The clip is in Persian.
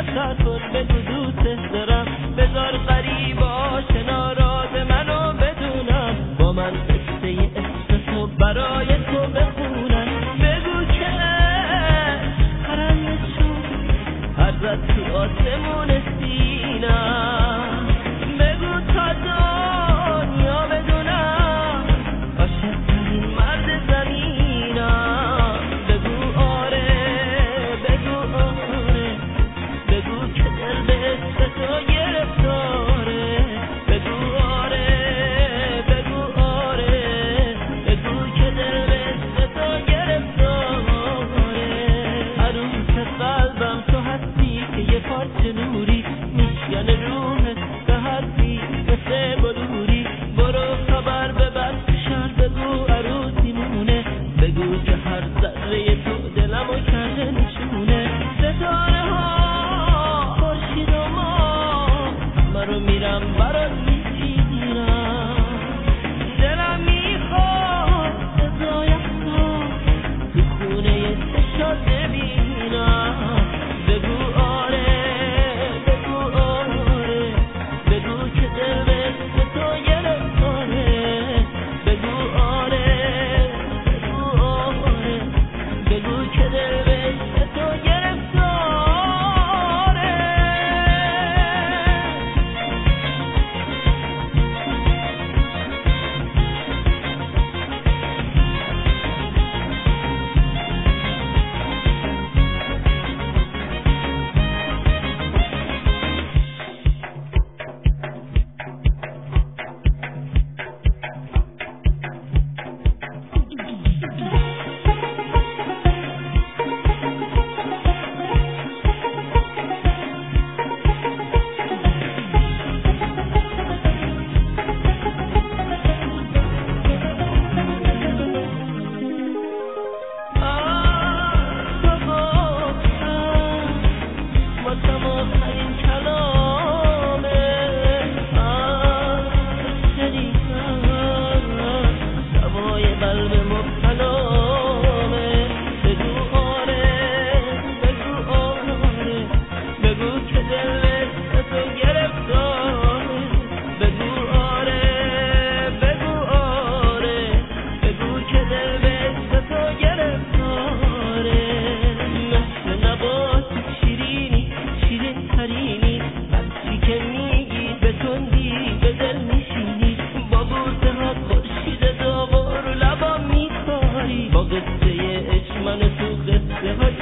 بهتر کن بگو دوست دارم بذار غریب آشنا راز منو بدونم با من قصه عشق تو برای تو بخونم بگو که پرنده شد هر رد تو آسمون سینم بگو تا دنیا بدونم عاشق‌ترین مرد زمینم بگو آره بگو آره بگو که دل به عشق تو گرفتاره بگو آره بگو آره بگو که دل به عشق تو گرفتاره عروس قلبم تو هستی که یه پارچه نوری میشکنه روحت به حرفی مثل بلوری برو خبر ببر شهر بگو عروسی مونه بگو که هر ذره تو دلمو کرده نشونه ستاره ها خورشید و ماه من رو میرم برات میچینم دلم میخواد صدای احساس تو خونه چشات ببینم بگو آره بگو آره بگو که دل به عشق تو گرفتاره بگو آره بگو آره بگو که دل به عشق تو گرفتاره با قصه عشق من تو قصه های